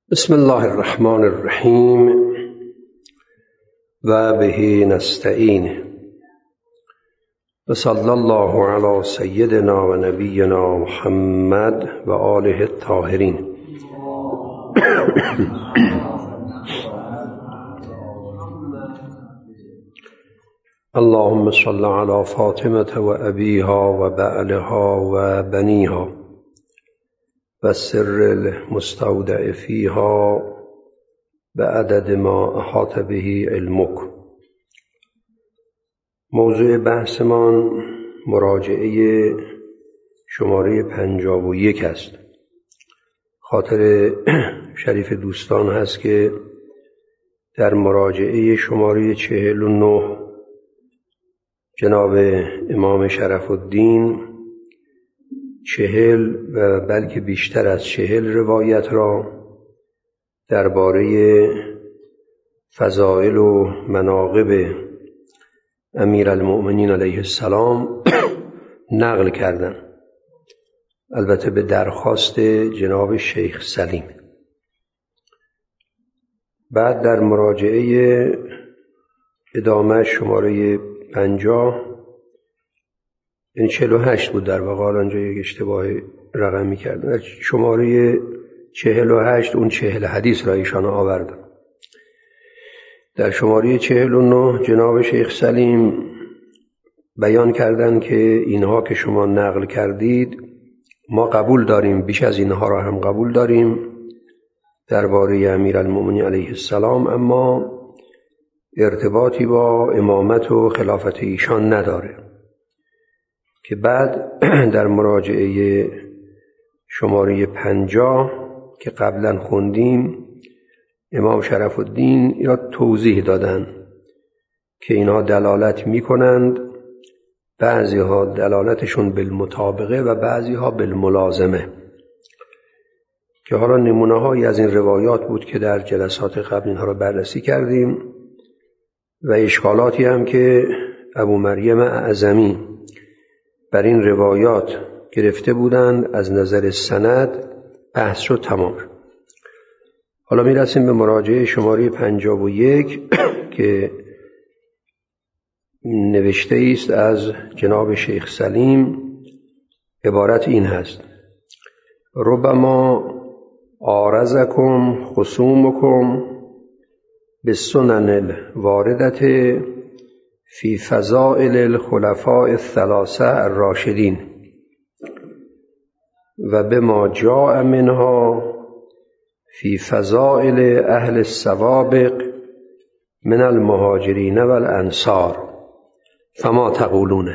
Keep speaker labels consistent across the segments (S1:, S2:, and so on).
S1: بسم الله الرحمن الرحیم و به نستعین و صلی الله علی سیدنا و نبینا محمد و آله الطاهرین. اللهم صل علی فاطمة و ابیها و بعلها و بنیها و سر المستودع فیها به عدد ما احاط به علمک. موضوع بحثمان مراجعه شماره 51 است. خاطر شریف دوستان هست که در مراجعه شماره 49 جناب امام شرف الدین 40 و بلکه بیشتر از 40 روایت را درباره فضائل و مناقب امیرالمؤمنین علیه السلام نقل کردند، البته به درخواست جناب شیخ سلیم. بعد در مراجعه ادامه شماره 50 این 48 بود در واقع، آنجا یک اشتباه رقمی کردن. شماره 48 اون 40 حدیث را ایشان آوردن. در شماره 49 جناب شیخ سلیم بیان کردند که اینها که شما نقل کردید ما قبول داریم، بیش از اینها را هم قبول داریم درباره امیرالمؤمنین علیه السلام، اما ارتباطی با امامت و خلافت ایشان نداره. که بعد در مراجعه شماره 50 که قبلا خوندیم امام شرف الدین یا توضیح دادن که اینها دلالت می کنند، بعضی ها دلالتشون بالمطابقه و بعضی ها بالملازمه، که حالا نمونه هایی از این روایات بود که در جلسات قبل اینها را بررسی کردیم و اشکالاتی هم که ابو مریم اعظمی بر این روایات گرفته بودند از نظر سند بحث شد تمام. حالا میرسیم به مراجعه شماره 51 که نوشته است از جناب شیخ سلیم. عبارت این هست: ربما عارضکم خصومکم بالسنن الواردة فی فضائل الخلفاء الثلاثه الراشدین و بما جاء منها فی فضائل اهل السوابق من المهاجرین و الانصار فما تقولون.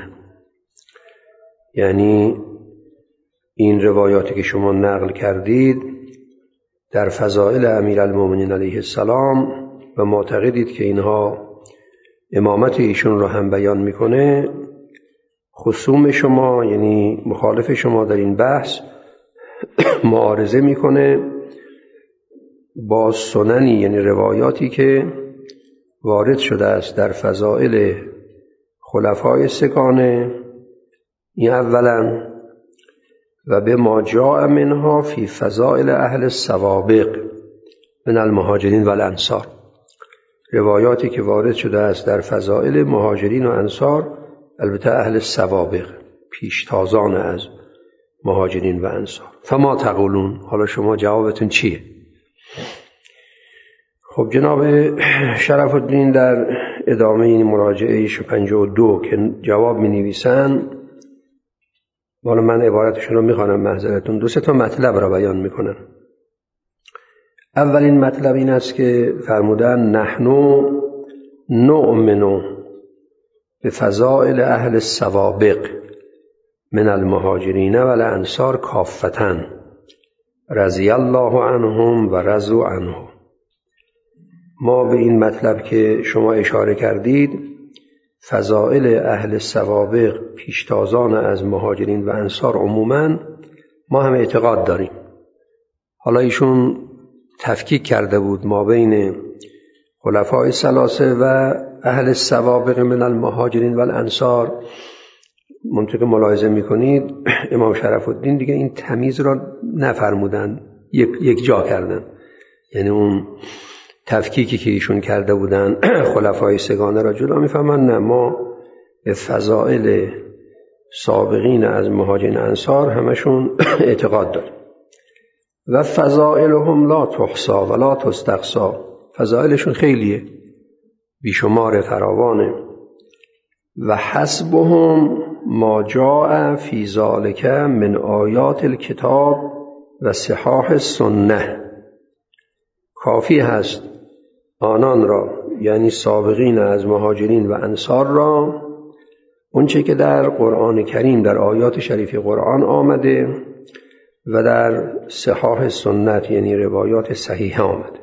S1: یعنی این روایاتی که شما نقل کردید در فضائل امیرالمؤمنین علیه السلام و معتقدید که اینها امامت ایشون رو هم بیان میکنه، خصوم شما یعنی مخالف شما در این بحث معارضه میکنه با سننی، یعنی روایاتی که وارد شده است در فضائل خلفای سگانه، این اولا، و به ما جاء منها فی فضائل اهل السوابق من المهاجرین و الانصار، روایاتی که وارد شده است در فضائل مهاجرین و انصار، البته اهل السوابق پیشتازان از مهاجرین و انصار. فما تقولون، حالا شما جوابتون چیه؟ خب جناب شرف الدین در ادامه این مراجعه 52 که جواب می نویسن، حالا من عبارتشون رو می خوانم، معذرتون، 2-3 تا مطلب را بیان می کنن. اولین مطلب این است که فرمودن نحن نؤمن به فضائل اهل السوابق من المهاجرین و الانصار کافة رضی الله عنهم و رضوا عنه. ما به این مطلب که شما اشاره کردید، فضائل اهل السوابق پیشتازان از مهاجرین و انصار عموما ما هم اعتقاد داریم. حالا ایشون تفکیک کرده بود ما بین خلفای ثلاثه و اهل السوابق من المهاجرین و الانصار. ممکنه که ملاحظه میکنید امام شرف الدین دیگه این تمیز را نفرمودن، یک جا کردن. یعنی اون تفکیکی که ایشون کرده بودن خلفای سگانه را جدا میفهمن. نه، ما به فضائل سابقین از مهاجرین انصار همشون اعتقاد داریم. و فضائلهم لا تحصى ولا تستقصى، فضائلشون خیلیه، بیشمار فراوانه. و حسبهم ما جاء فی ذلک من آیات الکتاب و صحاح السنه، کافی هست آنان را، یعنی سابقین از مهاجرین و انصار را، اونچه که در قرآن کریم در آیات شریف قرآن آمده و در صحاح سنت یعنی روایات صحیحه آمده.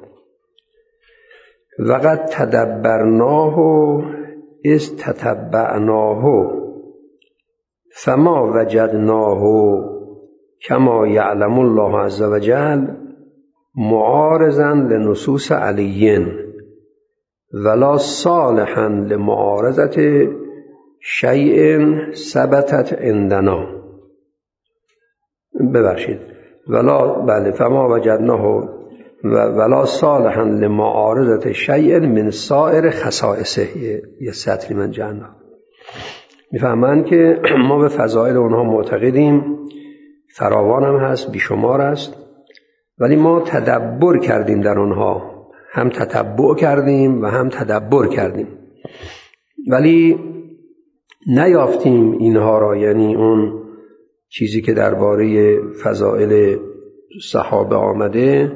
S1: وقد تدبرناه اذ تتبعناه فما وجدناه کما یعلم الله عز وجل معارضا لنصوص علی ولا صالحا لمعارضة شیء ثبتت عندنا. فما وجدناه ولا صالحا لمعارضة شیء من سائر خصائصه. یه سطری من جنب میفهمن که ما به فضائل اونها معتقدیم، فراوان هم هست، بیشمار است، ولی ما تدبر کردیم در اونها، هم تتبع کردیم و هم تدبر کردیم، ولی نیافتیم اینها را، یعنی اون چیزی که درباره فضائل صحابه آمده،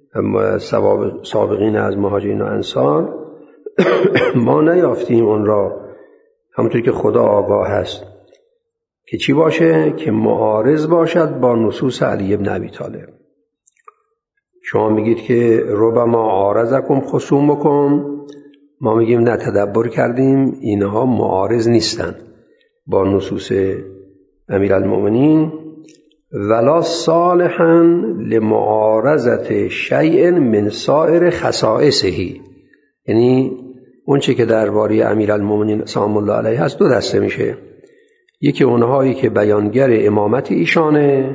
S1: سابقین از مهاجرین و انصار ما نیافتیم اون را، همونطور که خدا آگاه هست که چی باشه، که معارض باشد با نصوص علی بن ابی طالب. شما میگید که ربما عارضکم خصومکم، ما میگیم نه، تدبر کردیم اینها معارض نیستن با نصوص امیرالمؤمنین. ولا صالحا لمعارضة شیء من سائر خصائصه، یعنی اون چه که درباره امیرالمؤمنین سلام الله علیه هست دو دسته میشه. یکی اونهایی که بیانگر امامت ایشانه،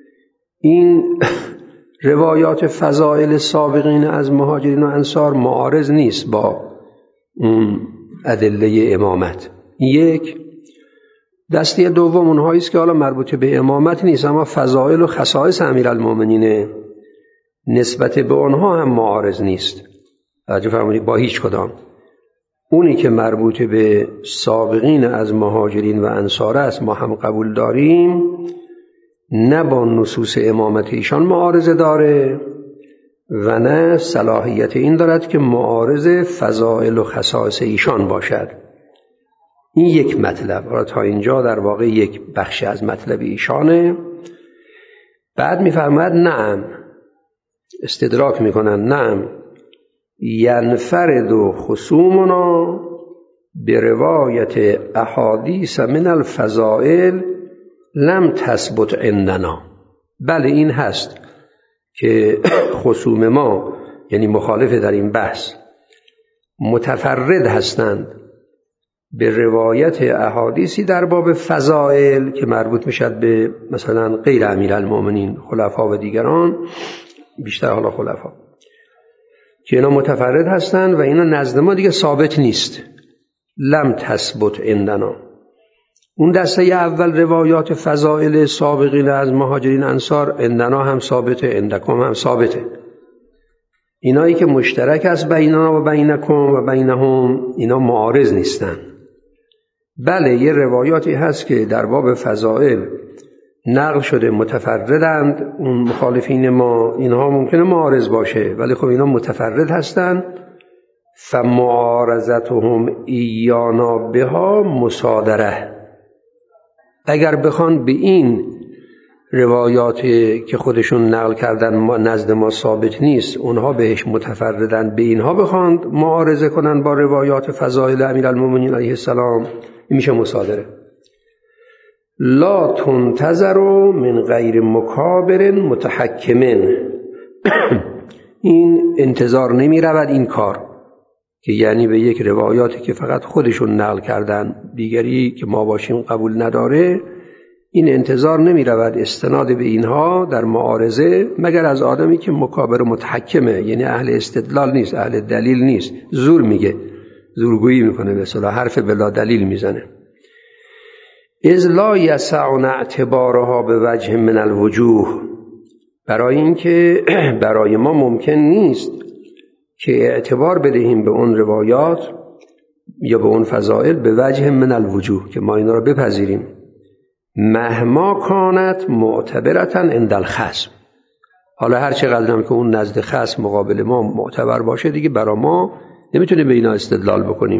S1: این روایات فضائل سابقین از مهاجرین و انصار معارض نیست با اون ادله امامت. یک دسته دوم اونهایی است که حالا مربوط به امامت نیست، اما فضائل و خصائص امیرالمؤمنین نسبت به اونها هم معارض نیست. توجه فرمایید، با هیچ کدام. اونی که مربوط به سابقین از مهاجرین و انصار است ما هم قبول داریم، نه با نصوص امامت ایشان معارضه داره و نه صلاحیت این دارد که معارض فضائل و خصائص ایشان باشد. این یک مطلب، تا اینجا در واقع یک بخش از مطلب ایشانه. بعد می‌فرماید نعم، استدراک میکنن، نعم ینفرد خصومنا بروایت احادیث من الفضائل لم تثبت عندنا. بله این هست که خصوم ما، یعنی مخالف در این بحث، متفرد هستند به روایت احادیثی در باب فضائل که مربوط میشد به مثلا غیر امیرالمؤمنین، خلفا و دیگران، بیشتر حالا خلفا، که اینا متفرد هستند و اینا نزد ما دیگه ثابت نیست. لم تثبت عندنا. اون دسته اول روایات فضائل سابقین از مهاجرین انصار عندنا هم ثابته، عندکم هم ثابته. اینایی که مشترک است بیننا و بینکم و بینهم، اینا معارض نیستن. بله یه روایاتی هست که در باب فضائل نقل شده متفردند، اون مخالفین ما، اینها ممکنه معارض باشه، ولی خب اینا متفرد هستند. فمعارضتهم ایانا بها مصادره. اگر بخوان به این روایاتی که خودشون نقل کردن ما نزد ما ثابت نیست، اونها بهش متفردن، به اینها بخوان معارضه کنن با روایات فضائل امیرالمؤمنین علیه السلام، این میشه مصادره. لا تنتظر من غیر مکابر متحکمن. این انتظار نمی رود این کار، که یعنی به یک روایاتی که فقط خودشون نقل کردن، دیگری که ما باشیم قبول نداره، این انتظار نمی رود استناد به اینها در معارضه مگر از آدمی که مکابر و متحکمه، یعنی اهل استدلال نیست، اهل دلیل نیست، زور میگه، زورگویی میکنه، به اصطلاح حرف بلا دلیل میزنه. اذ لا یسعنا اعتبارها به وجه من الوجوه، برای اینکه برای ما ممکن نیست که اعتبار بدهیم به اون روایات یا به اون فضائل به وجه من الوجوه، که ما اینا رو بپذیریم. مهما کانت معتبرتا عند الخصم، حالا هر چقدر هم که اون نزد خصم مقابل ما معتبر باشه دیگه برای ما نمیتونیم به اینا استدلال بکنیم.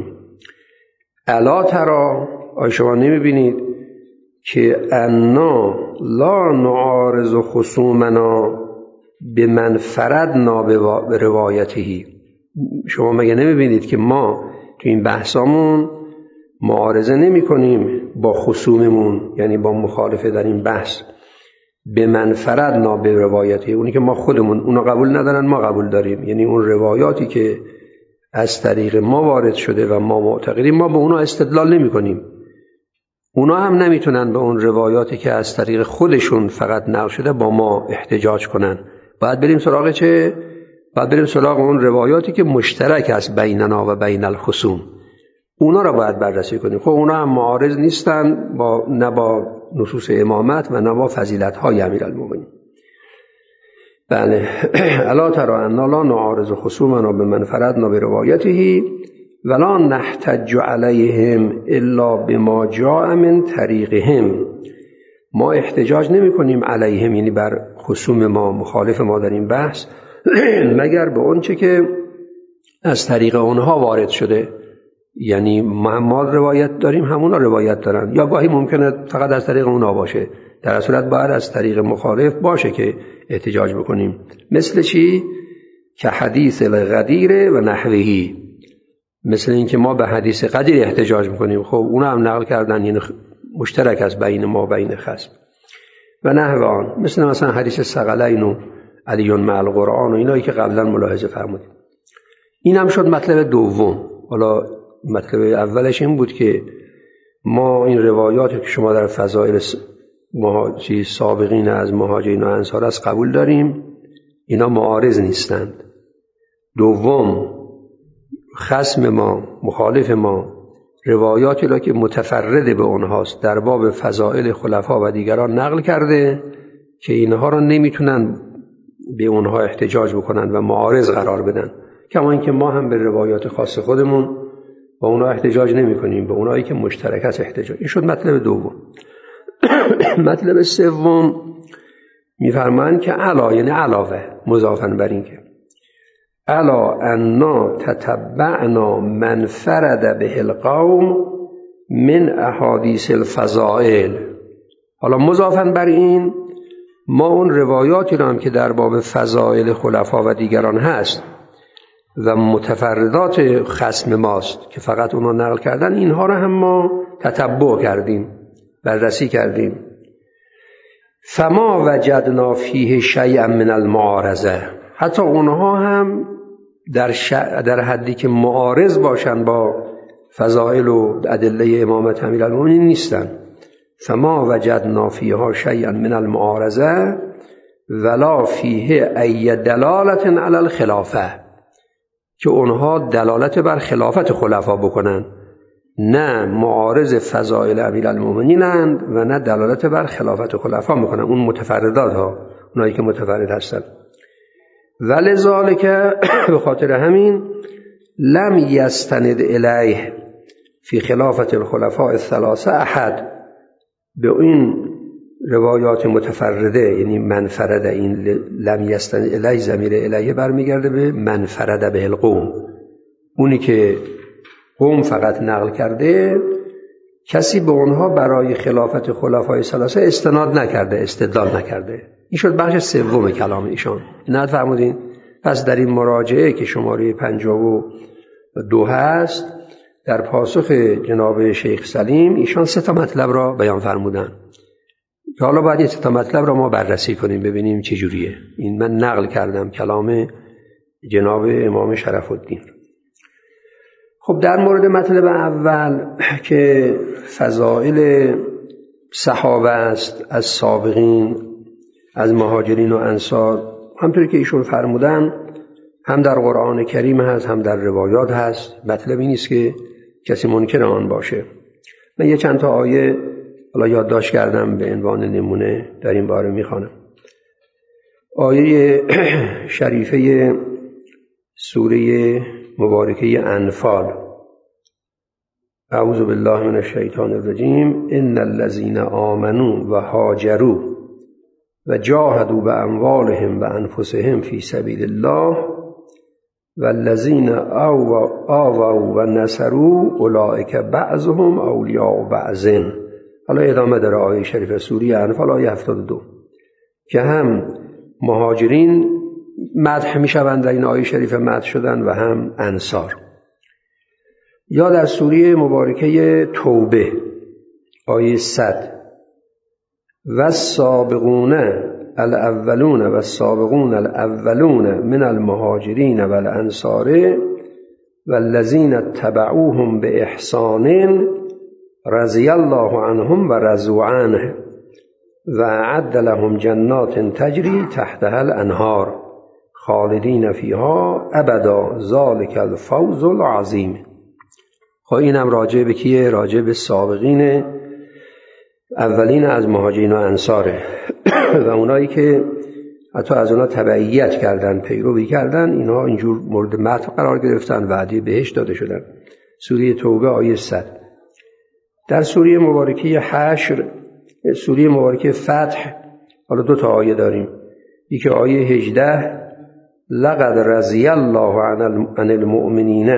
S1: الا ترا، آیا شما نمیبینید که انا لا نعارض خصومنا به من فردنا به روایته، شما مگه نمیبینید که ما تو این بحثامون معارضه نمی کنیم با خصوممون، یعنی با مخالفه در این بحث، به من فردنا به روایته، اونی که ما خودمون اونا قبول ندارن ما قبول داریم، یعنی اون روایاتی که از طریق ما وارد شده و ما معتقدیم ما به اونا استدلال نمی کنیم. اونا هم نمیتونن به اون روایاتی که از طریق خودشون فقط نقل شده با ما احتجاج کنن. باید بریم سراغ چه؟ باید بریم سراغ اون روایاتی که مشترک است بیننا و بین الخصوم، اونا را باید بررسی کنیم. خب اونا هم معارض نیستن نه با نصوص امامت و نه با فضیلت‌های امیرالمومنین. بله. الا تری انا لا نعارض خصومنا بمن فردنا بروايته ولا نحتج علیهم الا بما جاء من طریقهم، ما احتجاج نمی کنیم علیهم، یعنی بر خصوم ما، مخالف ما در این بحث، مگر به اون چه که از طریق اونها وارد شده. یعنی ما روایت داریم همونا روایت دارن، یا گاهی ممکنه فقط از طریق اونها باشه، در اصل صورت باید از طریق مخالف باشه که احتجاج بکنیم. مثل چی؟ که حدیث الغدیر و نحوهی، مثل این که ما به حدیث قدیر احتجاج میکنیم، خب اونا هم نقل کردن، یعنی مشترک از بین ما و بین خصم. و نحوان، مثلا حدیث ثقلین و علی مع القرآن و اینایی که قبلا ملاحظه فرمودیم. این هم شد مطلب دوم. حالا مطلب اولش این بود که ما این روایاتی که شما در فضائل سابقین از مهاجرین و انصار از قبول داریم، اینا معارض نیستند. دوم، خصم ما، مخالف ما، روایاتی را که متفرد به اونهاست در باب فضائل خلفا و دیگران نقل کرده که اینها را نمیتونن به اونها احتجاج بکنن و معارض قرار بدن، کما اینکه ما هم به روایات خاص خودمون با اونها احتجاج نمی کنیم، به اونهایی که مشترک است احتجاج. این شد مطلب دوم. مطلب سوم میفرمایند که علا، یعنی علاوه، مضافاً بر این که الا انا تتبعنا من فرد به القوم من احادیث الفضائل. حالا مضافاً بر این ما اون روایاتی را هم که در باب فضائل خلفا و دیگران هست و متفردات خصم ماست که فقط اونا نقل کردن، اینها را هم ما تتبع کردیم، بررسی کردیم. فما وجدنا فیه شیئا من المعارضه، حتی اونها هم در حدی که معارض باشن با فضائل و ادله امامت امیرالمومنین نیستن. فما وجدنا فیها شیئا من المعارضه ولا فیه ای دلالت علی الخلافه، که اونها دلالت بر خلافت خلفا بکنن، نه معارض فضائل امیرالمومنینند و نه دلالت بر خلافت خلفا میکنن، اون متفردات ها، اونایی که متفرد هستن. ولذالک، به خاطر همین، لم یستند الیه فی خلافت الخلفاء الثلاثه احد، به این روایات متفرده، یعنی منفرد، این لم یستند الیه ضمیر الیه برمیگرده به منفرد به القوم، اونی که قوم فقط نقل کرده، کسی به اونها برای خلافت خلفای ثلاثه استناد نکرده، استدلال نکرده. این شد بخش سوم کلام ایشان. نه فرمودین؟ پس در این مراجعه که شماره 52 هست، در پاسخ جناب شیخ سلیم ایشان 3 مطلب را بیان فرمودن که حالا باید این 3 مطلب را ما بررسی کنیم ببینیم چه جوریه. این من نقل کردم کلام جناب امام شرف الدین. خب در مورد مطلب اول که فضائل صحابه است، از سابقین، از مهاجرین و انصار. همطوری که ایشون فرمودن هم در قرآن کریم هست هم در روایات هست. مطلبی نیست که کسی منکر آن باشه. من یه چند تا آیه حالا یادداشت کردم به عنوان نمونه در این باره میخوانم. آیه شریفه سوره مبارکه انفال: اعوذ بالله من الشیطان الرجیم ان الذين آمنوا و هاجروا و جاهدوا باموالهم و انفسهم فی سبیل الله والذین آووا و نصروا اولئک بعضهم اولیاء بعض. حالا ادامه داره آیه شریف سوره انفال آیه 72 که هم مهاجرین مدح میشوند در این آیه شریف مدح شدن و هم انصار. یا در سوره مبارکه توبه آیه 100: والسابقون الاولون والسابقون الاولون من المهاجرین والانصار والذین اتبعوهم باحسان رضی الله عنهم و رضوا عنه و اعد لهم جنات تجری تحتها الانهار خالدین فیها ابدا ذلک الفوز العظیم. خب اینم راجع به کیه؟ راجع به سابقین اولین از مهاجرین و انصاره و اونایی که حتی از اونا تبعیت کردن، پیروی کردن، اینها اینجور مورد مدح قرار گرفتن، وعده بهشت داده شدن. سوره توبه آیه 100. در سوره مبارکه حشر، سوره مبارکه فتح، حالا 2 تا آیه داریم. یکی آیه 18: لقد رضی الله عن المؤمنین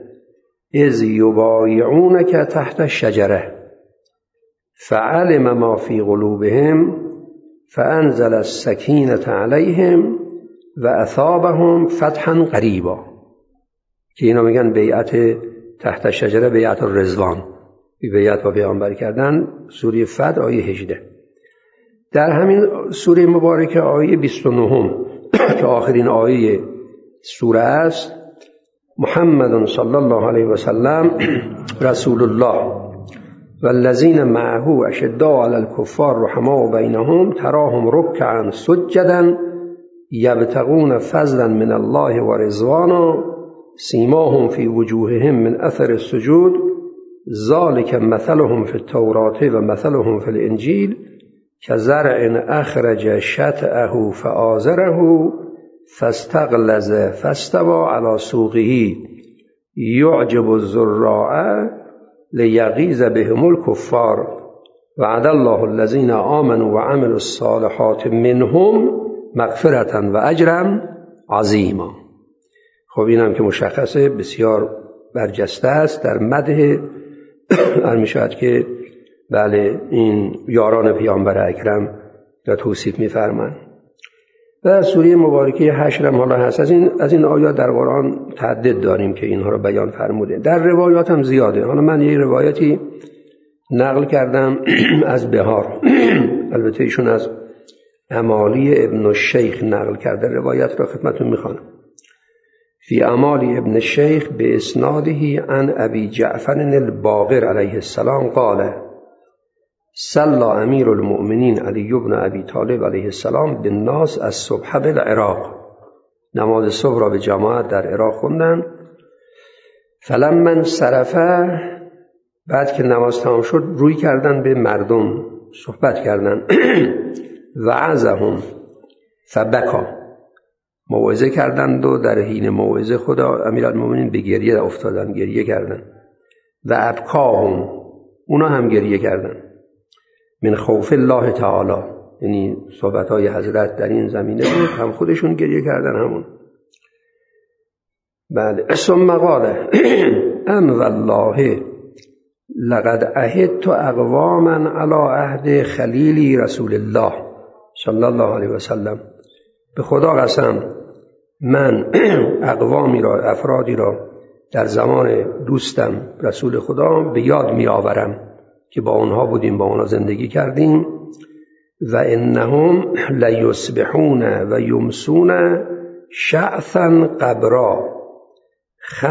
S1: اذ یبایعونک تحت الشجره فعلم ما فی قلوبهم فانزل السکینة علیهم و اثابهم فتحا قریبا، که اینا میگن بیعت تحت الشجره، بیعت الرضوان، بیعت با پیامبر کردن. سوره فتح آیه 18. در همین سوره مبارکه آیه 29 که آخرین آیه سوره است: محمد صلی الله علیه و سلم رسول الله والذین معه اشداء علی الکفار رحماء بینهم تراهم رکعا سجدا یبتغون فضلا من الله و رضوانا سیماهم فی وجوههم من اثر السجود ذلک مثلهم فی التوراة و مثلهم فی الانجیل کزرع اخرج شطأه فآزره فاستغلظ فاستوى على سوقه یعجب الزراع لیغیظ بهم الکفار وعد الله الذین آمنوا وعملوا الصالحات منهم مغفرة و اجرا عظیما. خب اینم که مشخصه بسیار برجسته است در مدح میشود که بله این یاران پیامبر اکرم را توصیف می‌فرمایند. و سوره مبارکه حشر هم حالا هست. از این آیات در قرآن تعدد داریم که اینها را بیان فرموده. در روایات هم زیاده. حالا من یه روایتی نقل کردم از بهار البته ایشون از امالی ابن الشیخ نقل کرده، روایت را خدمتتون میخوانم. فی امالی ابن الشیخ به اسناده عن ابی جعفر الباقر علیه السلام قال: صلی امیر المؤمنین علی بن ابی طالب علیه السلام بالناس الصبح بالعراق. نماز صبح را به جماعت در عراق خوندن. فلما انصرف، بعد که نماز تمام شد روی کردن به مردم، صحبت کردن. وعظهم فبکا، موعظه کردند و در حین موعظه خدا امیرالمومنین به گریه افتادن، گریه کردن. و ابکاهم، اونا هم گریه کردن. من خوف الله تعالی، یعنی صحبت‌های حضرت در این زمینه بود، هم خودشون گریه کردن همون. بله. ثم قال: ام والله لقد عهدت اقواما علی عهد خلیلی رسول الله صلی الله علیه و سلم. به خدا قسم من اقوامی را، افرادی را در زمان دوستم رسول خدا به یاد می آورم که با اونها بودیم، با اونها زندگی کردیم. و انهم لیصبحون و یمسون شعثا قبرا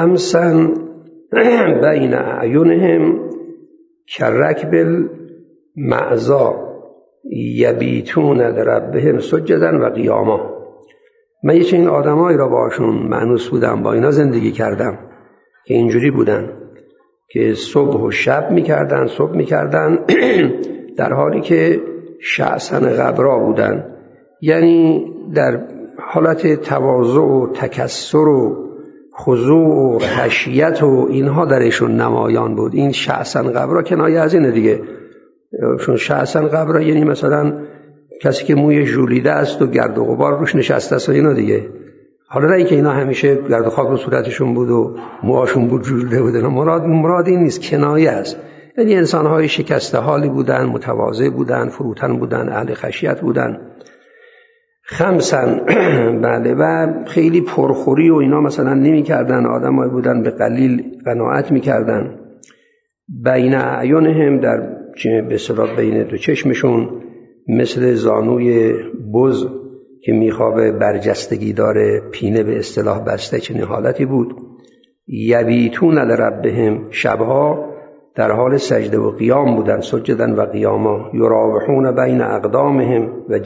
S1: خمسا بین اعینهم کرکب معزا یبیتون لربهم سجدا و قیاما. من یه چنین آدمایی را باشون مأنوس بودم، با اینا زندگی کردم که اینجوری بودن که صبح و شب میکردن، صبح میکردن در حالی که شعثن غبرا بودن، یعنی در حالت تواضع و تکثر و خضوع و خشیت و اینها درشون نمایان بود. این شعثن غبرا کنایه از اینه دیگه، چون شعثن غبرا یعنی مثلا کسی که موی ژولیده است و گرد و غبار روش نشسته است و اینا دیگه. حالا نه اینکه اینا همیشه گرد و خاک رو صورتشون بود و موهاشون بود ژولیده بود، مراد این نیست، کنایه است. یعنی انسان‌های شکسته حالی بودن، متواضع بودن، فروتن بودن، اهل خشیت بودن. خمسن بله، و خیلی پرخوری و اینا مثلا نمی کردن، آدمایی بودن به قلیل قناعت می کردن. بین اعینهم، در به اصطلاح بین دو چشمشون، مثل زانوی بز که میخوابه برجستگی داره، پینه به اصطلاح بسته، چنین حالتی بود. یبیتون لربهم، شبها در حال سجده و قیام بودن، سجدن و قیاما. یراوحون بین اقدامهم و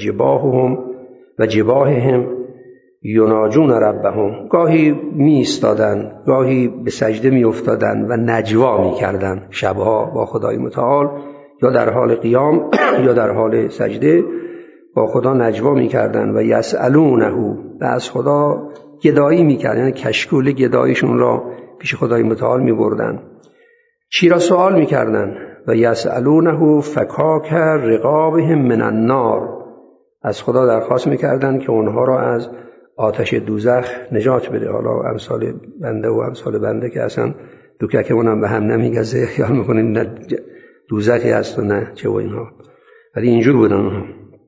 S1: جباههم یناجون ربهم، گاهی می ایستادن، گاهی به سجده می افتادن و نجوا می کردن شبها با خدای متعال، یا در حال قیام یا در حال سجده با خدا نجوا می کردن. و یسألونه، و از خدا گدایی می کردن، یعنی کشکول گدایشون را پیش خدای متعال می بردن. چی را سوال می کردن؟ و یسألونه فکاک رقابهم من النار، از خدا درخواست میکردن که اونها را از آتش دوزخ نجات بده. حالا امثال بنده و امثال بنده که اصلا دوککمون هم به هم نمیگزه، خیال میکنیم نه دوزخی هست و نه چه و اینها، ولی اینجور بودن اونها.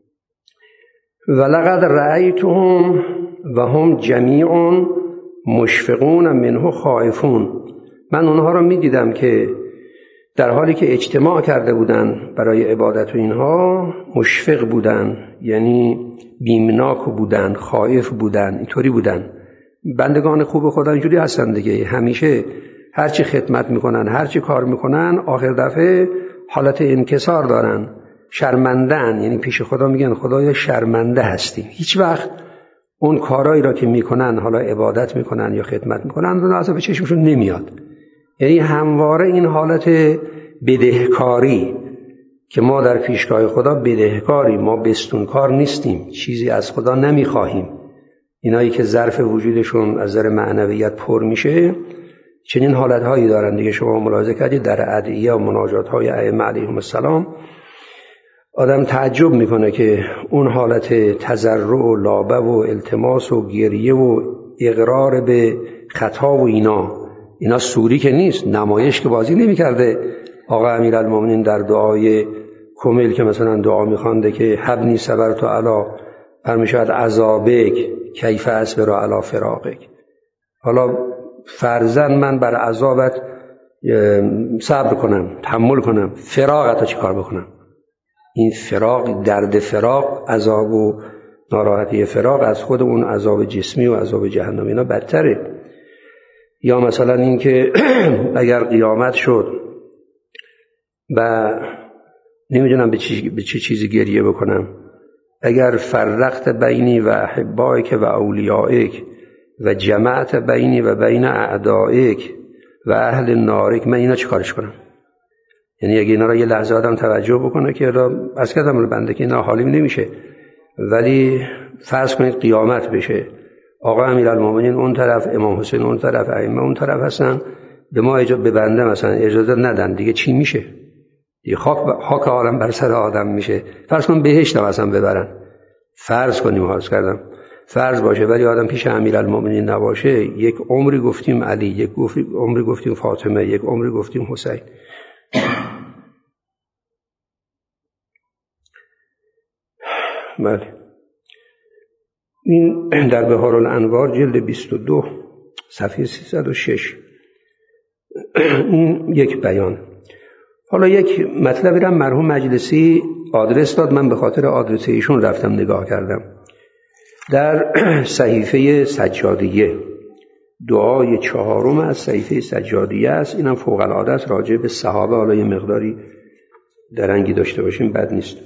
S1: ولقد رأیتهم و هم جمیع مشفقون منه خائفون، من اونها را میدیدم که در حالی که اجتماع کرده بودن برای عبادت و اینها، مشفق بودن، یعنی بیمناک بودن، خائف بودن، اینطوری بودن. بندگان خوب خدا اینجوری هستن دیگه، همیشه هرچی خدمت میکنن، هرچی کار میکنن، آخر دفعه حالت انکسار دارن، شرمندن، یعنی پیش خدا میگن خدایا شرمنده هستیم. هیچ وقت اون کارایی را که میکنن، حالا عبادت میکنن یا خدمت میکنن، اون اصلا به چشمشون نمیاد. یعنی همواره این حالت بدهکاری که ما در پیشگاه خدا بدهکاری، ما بستونکار نیستیم، چیزی از خدا نمیخواهیم. اینایی که ظرف وجودشون از نظر معنویت پر میشه، چنین حالتهایی دارن دیگه. شما ملاحظه کردید در ادعیه و مناجات‌های ائمه علیهم السلام آدم تعجب میکنه که اون حالت تضرع و لابه و التماس و گریه و اقرار به خطا و اینا سوری که نیست، نمایش که بازی نمی‌کرده. آقا امیرالمومنین در دعای کمیل که مثلا دعا می‌خوانده که حبنی صبرت علی فرمشاد عذابک کیف اصبر علی فراقک، حالا فرزن من بر عذابت صبر کنم، تحمل کنم، فراقت چی کار بکنم؟ این فراق، درد فراق، عذاب و ناراحتی فراق از خود اون عذاب جسمی و عذاب جهنم اینا بدتره. یا مثلا این که اگر قیامت شد و نمیدونم به چه چیزی گریه بکنم، اگر فرقت بینی و احبائک و اولیائک و جمعت بینی و بین اعدائک و اهل نارک، من اینا چی کارش کنم؟ یعنی اگه اینا را یه لحظه آدم توجه بکنه که از کدام رو بنده که اینا حالیم نمیشه، ولی فرض کنید قیامت بشه، آقا امیرالمومنین اون طرف، امام حسین اون طرف، ائمه اون طرف هستن، به ما به بنده مثلا اجازه ندن، دیگه چی میشه؟ دیگه خاک عالم بر سر آدم میشه. فرض کن بهشت هم اصلا ببرن، فرض کنیم، حاضر کردم فرض باشه، ولی آدم پیش امیرالمومنین نباشه، یک عمری گفتیم علی، یک عمری گفتیم فاطمه، یک عمری گفتیم حسین. بله، این در بهارالانوار جلد 22 صفحه 306 این یک بیان. حالا یک مطلبی را مرحوم مجلسی آدرس داد، من به خاطر آدرس ایشون رفتم نگاه کردم. در صحیفه سجادیه، دعای 4 از صحیفه سجادیه است، اینم فوق العاده است، راجع به صحابه، حالا یه مقداری درنگی داشته باشیم بد نیست.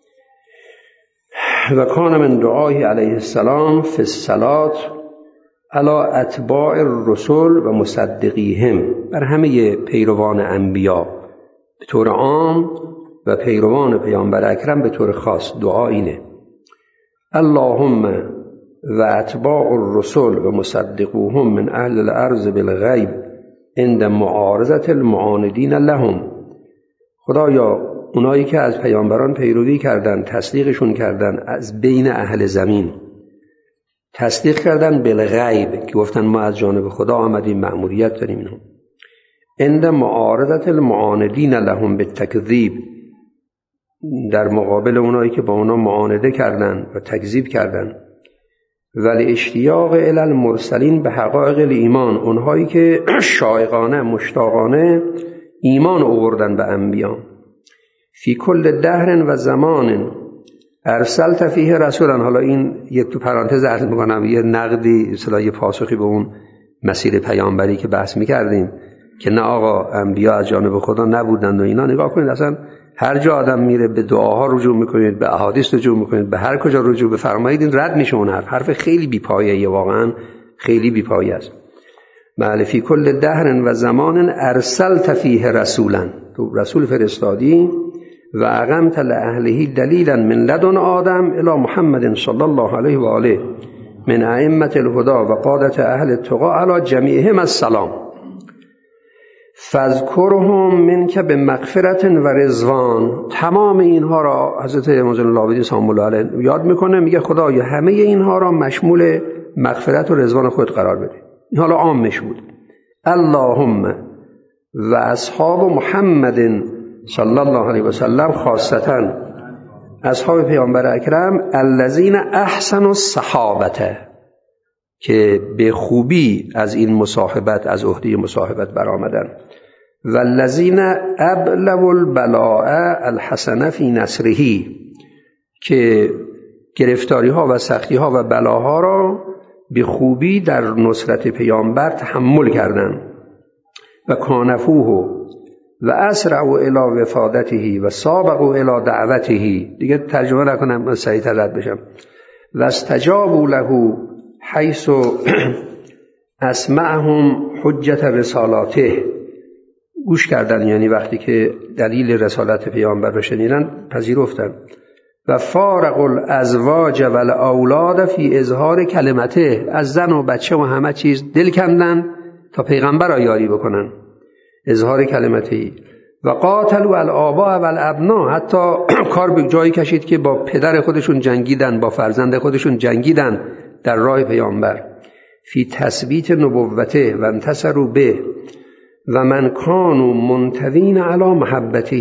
S1: و کان من دعای علیه السلام فی الصلاة علی اتباع الرسل و مصدقیهم، بر همه پیروان انبیا به طور عام و پیروان پیامبر اکرم به طور خاص دعا اینه: اللهم و اتباع الرسل و مصدقوهم من اهل الارض بالغیب عند معارضت المعاندین لهم. خدایا اونایی که از پیامبران پیروی کردن، تصدیقشون کردن، از بین اهل زمین تصدیق کردن بالغیب که گفتن ما از جانب خدا آمدیم، مأموریت داریم، اینها عند معارضت المعاندین لهم بالتکذیب، در مقابل اونایی که با اونا معانده کردن و تکذیب کردن، ولی اشتیاق الی المرسلین به حقایق الایمان، اونهایی که شایقانه مشتاقانه ایمان آوردن به انبیا. فی کل دهر و زمان ارسلت فیه رسولا. حالا این یک تو پرانتز عرض میکنم، یه نقدی اصلا یه پاسخی به اون مسیر پیامبری که بحث میکردیم که نه آقا انبیا از جانب خدا نبودند و اینا. نگاه کنید اصلا هر جا آدم میره به دعاها رجوع میکنید، به احادیث رجوع میکنید، به هر کجا رجوع بفرمایید این رد میشه. اون حرف خیلی بی‌پایه‌ایه، واقعا خیلی بی‌پایه است. بله فی کل دهر و زمان ارسلت فیه رسولا، تو رسول فرستادی و اقمت لأهله دلیلا من لدن آدم الی محمد صلی الله علیه و آله من ائمة الهدى و قادة اهل التقى علی جمیعهم السلام فاذکرهم منک بمغفرت و رضوان. تمام اینها را حضرت امام العابدین سلام الله علیه یاد میکنه، میگه خدایا همه اینها را مشمول مغفرت و رضوان خود قرار بده. این حالا عامش بود. اللهم و اصحاب محمد صلی الله علیه و سلم، خاصتا اصحاب پیامبر اکرم، الذین احسنوا الصحابه، که به خوبی از این مصاحبت، از عهده مصاحبت برآمدن، و الذین ابلغوا البلاء الحسن فی نصره، که گرفتاری ها و سختی ها و بلاها را به خوبی در نصرت پیامبر تحمل کردند. و کانفوه و اسرعوا الی وفادته و سابقوا الی دعوته. دیگه ترجمه نکنم سریعتر رد بشم. و استجابوا له حیث اسمعهم حجت رسالاته. گوش کردن یعنی وقتی که دلیل رسالت پیامبر رو شنیدن پذیرفتن. و فارق الازواج و الاولاد فی اظهار کلمته، از زن و بچه و همه چیز دل کندن تا پیغمبر را یاری بکنن، اظهار کلمته. و قاتلوا الآباء و الابناء، حتی کار به جایی کشید که با پدر خودشون جنگیدن، با فرزند خودشون جنگیدن در راه پیامبر. فی تثبیت نبوته و انتصروا به و من کانوا منتوین علی محبته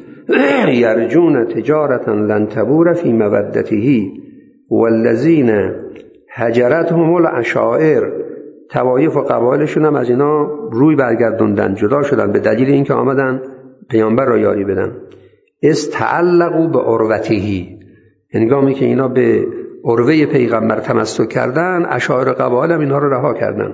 S1: یرجون تجارتا لن تبور فی مودته والذین هجرتهم العشائر. طوایف و قبایلشون هم از اینا روی برگردوندن، جدا شدن به دلیل اینکه آمدن پیامبر را یاری بدن. استعلقوا به عروته، هنگامی که اینا به عروه پیغمبر تمسک کردن، اشاعره قبایل هم اینها رو رها کردن.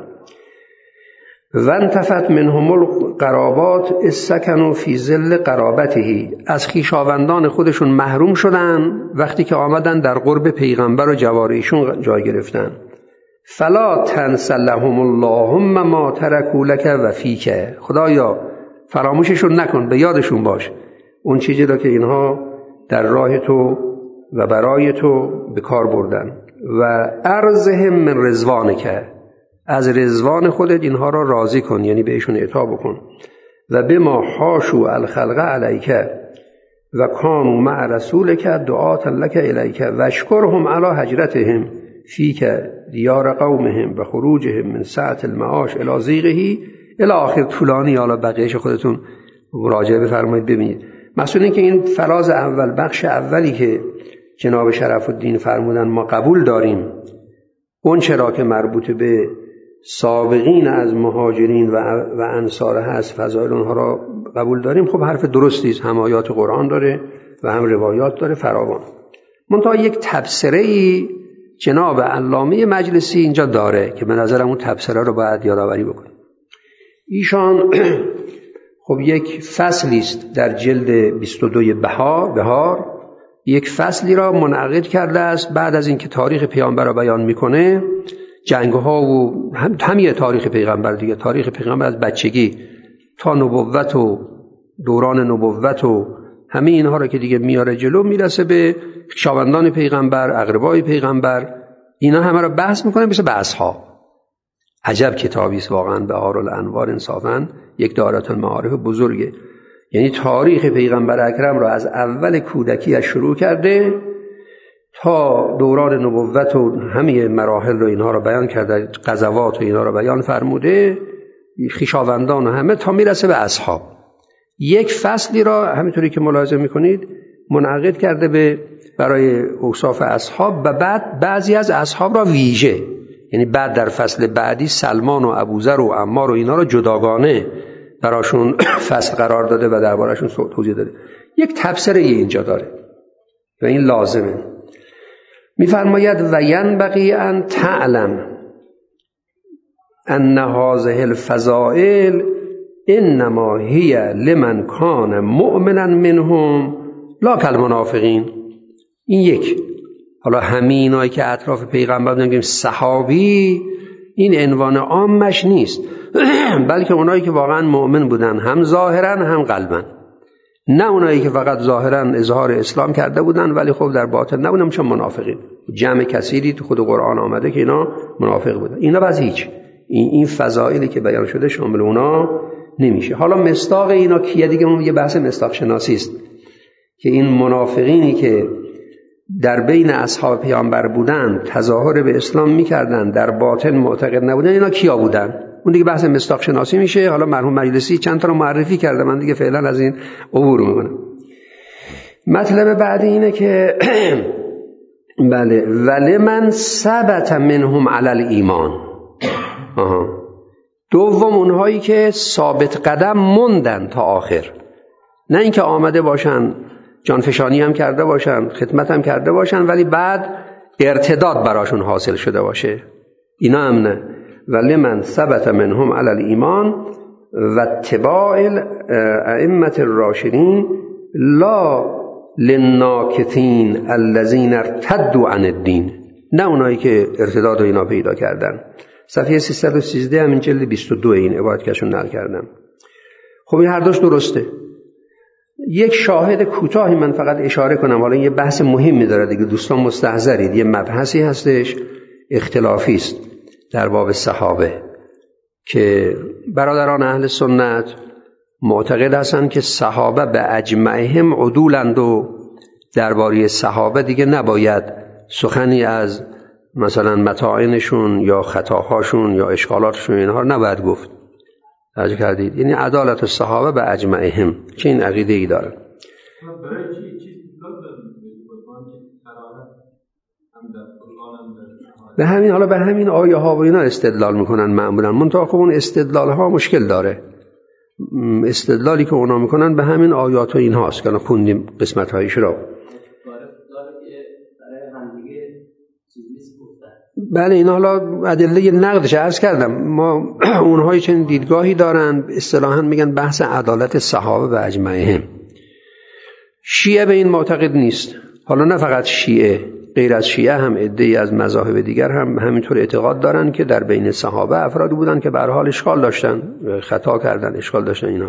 S1: و انتفت منهم القرابات اسکنوا فی ظل قرابته، از خویشاوندان خودشون محروم شدن وقتی که آمدن در قرب پیغمبر و جوارشون جای گرفتن. فلا تنس لهم اللهم ما ترکوا لک و فیک. خدایا فراموششون نکن، به یادشون باش اون چیزی را که اینها در راه تو و برای تو به کار بردن. و ارزهم من رضوانک، از رضوان خودت اینها را راضی کن، یعنی بهشون اطاع بکن. و بما حاشوا الخلق علیک و کانوا مع رسولک دعاة لک الیک و اشکرهم علی هجرتهم فیک دیار قومهم و خروجهم من سعة المعاش الی ضیقه الی آخر. طولانی، حالا بقیه‌اش خودتون مراجعه بفرمایید ببینید. مقصود این که این فراز اول، بخش اولی که جناب شرف الدین فرمودن ما قبول داریم اون چرا که مربوط به سابقین از مهاجرین و انصار هست، فضایل اونها را قبول داریم، خب حرف درستی است، هم آیات قرآن داره و هم روایات داره فراوان. منتها یک تبصره‌ای جناب علامه مجلسی اینجا داره که به نظرم اون تبصره رو باید یادآوری بکنیم. ایشان خب یک فصلی است در جلد 22 بهار، یک فصلی را منعقد کرده است بعد از اینکه تاریخ پیامبر را بیان میکنه، جنگ‌ها و همه تاریخ پیغمبر دیگه، تاریخ پیغمبر از بچگی تا نبوت و دوران نبوت و همه اینها را که دیگه میاره جلو، میرسه به خویشاوندان پیغمبر، اقربای پیغمبر، اینا همه را بحث میکنه مثل به اصحاب. عجب کتابی است واقعا بهار الانوار، انصافا یک دایره المعارف بزرگه. یعنی تاریخ پیغمبر اکرم را از اول کودکی از شروع کرده تا دوران نبوت و همه مراحل رو اینها را بیان کرده، غزوات و اینها را بیان فرموده، خویشاوندان و همه، تا میرسه به اصحاب. یک فصلی را همینطوری که ملاحظه میکنید منعقد کرده برای اوصاف اصحاب و بعد بعضی از اصحاب را ویژه، یعنی بعد در فصل بعدی سلمان و ابوذر و عمار و اینا را جداگانه براشون فصل قرار داده و دربارشون توضیح داده. یک تبصره اینجا داره و این لازمه. میفرماید و ینبغی ان تعلم ان هذه الفضائل انما هی لمن کان مؤمنا منهم لا کالمنافقین. این یک. حالا همینایی که اطراف پیغمبر میگیم صحابی، این عنوان عامش نیست بلکه اونایی که واقعا مؤمن بودن، هم ظاهرا هم قلبا، نه اونایی که فقط ظاهرا اظهار اسلام کرده بودن ولی خب در باطن نبودن، چون منافقین. جمع کثیری تو خود قرآن آمده که اینا منافق بودن. اینا باز هیچ، این فضائلی که بیان شده شامل اونا نمیشه. حالا مصداق اینا کیه دیگه؟ اون یه بحث مصداق شناسی است که این منافقینی که در بین اصحاب پیامبر بودن، تظاهر به اسلام میکردن، در باطن معتقد نبودن، اینا کیا بودن؟ اون دیگه بحث مصداق شناسی میشه. حالا مرحوم مجلسی چند تا رو معرفی کرده، من دیگه فعلا از این عبور میکنم. مطلب بعدی اینه که بله ولمن ثبت منهم علی الایمان. دوم اونهایی که ثابت قدم موندن تا آخر، نه اینکه آمده باشن جانفشانی هم کرده باشن، خدمت هم کرده باشن ولی بعد ارتداد براشون حاصل شده باشه، اینا هم نه. ولی من ثبت منهم علی الایمان و اتباع ائمه الراشدین لا للناکثین الذین ارتدوا عن الدین. نه اونایی که ارتداد و اینا پیدا کردن. صفحه 313 همین جلد 22 این عبارت کهشون نقل کردم. خب این هر دوش درسته. یک شاهد کوتاهی من فقط اشاره کنم، حالا یه بحث مهمی داره دیگه، دوستان مستحضرید. یه مبحثی هستش اختلافی است در باب صحابه که برادران اهل سنت معتقد هستند که صحابه به اجمعهم عدولند و درباره صحابه دیگه نباید سخنی از مثلا متاعنشون یا خطاهاشون یا اشکالاتشون اینها رو نباید گفت. توجه کردید؟ یعنی عدالت الصحابه به اجمعهم. چه این عقیده ای دارن؟ به همین، حالا به همین آیه ها و اینا استدلال میکنن معمولا. منتها خب اون استدلال ها مشکل داره. استدلالی که اونا میکنن به همین آیات و این هاست که الان خوندیم قسمت هایش رو. بله اینا حالا ادله نقدش عرض کردم. ما اونهای چنین دیدگاهی دارن، اصطلاحاً میگن بحث عدالت صحابه و اجمعهم. شیعه به این معتقد نیست. حالا نه فقط شیعه، غیر از شیعه هم عده‌ای از مذاهب دیگر هم همینطور اعتقاد دارن که در بین صحابه افرادی بودن که به هر حال اشکال داشتن، خطا کردن، اشکال داشتن اینا.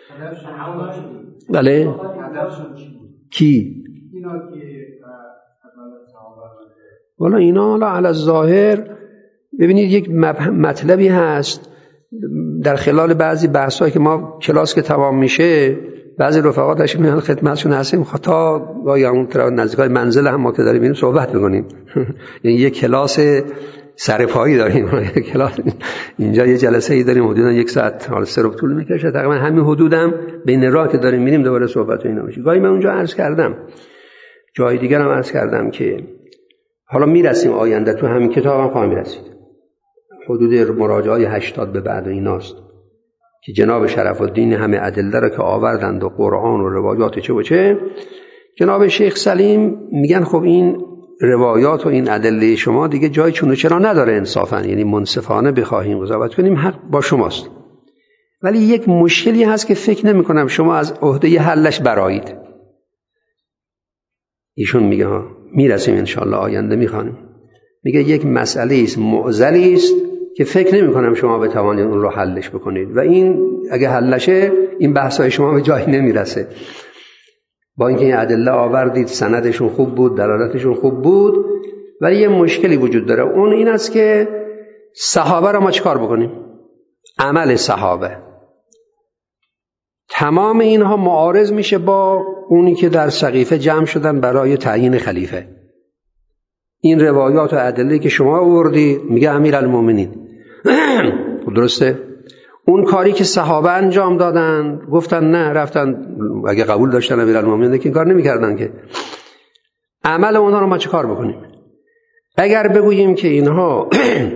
S1: بله کی؟ والا اینا حالا علی الظاهر ببینید یک مطلبی هست در خلال بعضی بحث‌ها که ما کلاس که تمام میشه بعضی رفقا داشتیم میان خدمتشون هستیم تا گاهی اون نزدیکای منزل هم ما که داریم میریم صحبت می‌کنیم. یعنی یک کلاس سرپایی داریم. کلاس اینجا یه جلسه‌ای داریم حدوداً 1 ساعت، حالا 3 رو طول می‌کشه، تقریبا همین حدودم بین راه که داریم میریم دوباره صحبت و اینا میشه. گاهی من اونجا عرض کردم، جای دیگر هم عرض کردم که حالا میرسیم آینده تو همین کتاب هم خواهم میرسید. حدود مراجعه 80 به بعد ایناست که جناب شرف الدین همه ادله را که آوردند و قرآن و روایات چه و چه، جناب شیخ سلیم میگن خب این روایات و این ادله شما دیگه جای چون و چرا نداره انصافا، یعنی منصفانه بخواهیم قضاوت کنیم حق با شماست. ولی یک مشکلی هست که فکر نمی کنم شما از عهده حلش برایید. ایشون میگه میرسیم انشاءالله آینده میخوانیم. میگه یک مسئله است معضلی است که فکر نمی کنم شما بتوانید اون رو حلش بکنید و این اگه حلشه این بحثای شما به جایی نمیرسه. با اینکه این ادله آوردید، سندشون خوب بود، دلالتشون خوب بود، ولی یه مشکلی وجود داره. اون این است که صحابه رو ما چیکار بکنیم؟ عمل صحابه تمام اینها معارض میشه با اونی که در سقیفه جمع شدن برای تعیین خلیفه. این روایات و ادله که شما آوردید میگه امیرالمومنین درسته؟ اون کاری که صحابه انجام دادن گفتن نه، رفتن اگه قبول داشتن امیرالمومنین که این کار نمیکردن که. عمل اونها رو ما چه کار بکنیم؟ اگر بگوییم که اینها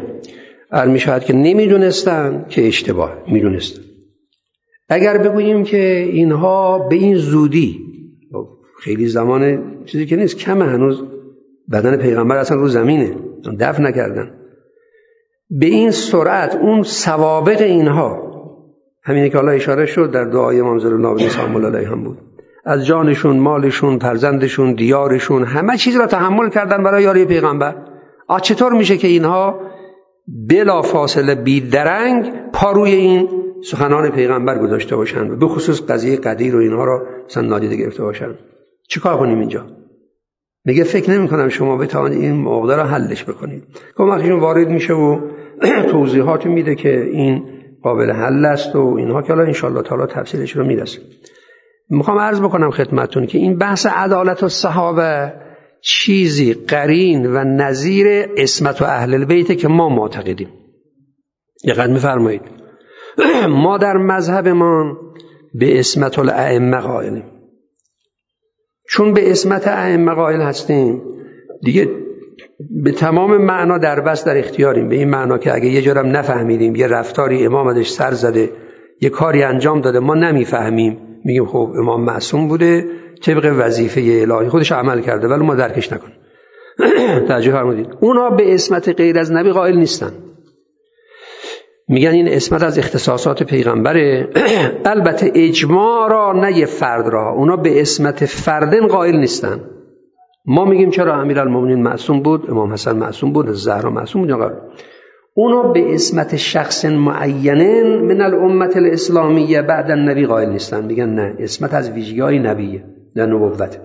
S1: میشود که نمیدونستن که اشتباه میدونستن، اگر بگوییم که اینها به این زودی، خیلی زمان چیزی که نیست، کمه، هنوز بدن پیغمبر اصلا رو زمینه، دفن نکردن، به این سرعت اون سوابق اینها، همینه که الله اشاره شد در دعای امام ضرورالله سلام الله علیه هم بود، از جانشون، مالشون، فرزندشون، دیارشون، همه چیز را تحمل کردن برای یاری پیغمبر. چطور میشه که اینها بلا فاصله بیدرنگ پا روی این سخنان پیغمبر گذاشته باشن و به خصوص قضیه قدیر و اینها را مثلا نادیده گرفته باشن؟ چیکار کنیم اینجا؟ میگه فکر نمی کنم شما بتوانید این موضوع را حلش بکنید. کمکشون وارد میشه و توضیحات میده که این قابل حل است و اینها که الان ان شاء الله تعالی تفصیلش رو میرسه. میخوام عرض بکنم خدمتتون که این بحث عدالت الصحابه چیزی قرین و نظیر عصمت و اهل البیت که ما معتقدیم. دقت میفرمایید. ما در مذهبمان به عصمت الائمه قائلیم. چون به عصمت ائمه قائل هستیم دیگه به تمام معنا در بس در اختیاریم، به این معنا که اگه یه جورم نفهمیدیم، یه رفتاری امام ازش سر زده، یه کاری انجام داده ما نمیفهمیم، میگیم خب امام معصوم بوده، طبق وظیفه الهی خودش عمل کرده ولی ما درکش نکنیم. توجه فرمودید؟ اونا به عصمت غیر از نبی قائل نیستن، میگن این عصمت از اختصاصات پیغمبره. البته اجماع را، نه یه فرد را. اونا به عصمت فردن قائل نیستن. ما میگیم چرا امیرالمومنین معصوم بود، امام حسن معصوم بود، زهرا معصوم بود. اونا به عصمت شخص معین من الامه الاسلامیه بعد النبی قائل نیستن، میگن نه، عصمت از ویژگی‌های نبیه، در نبوت.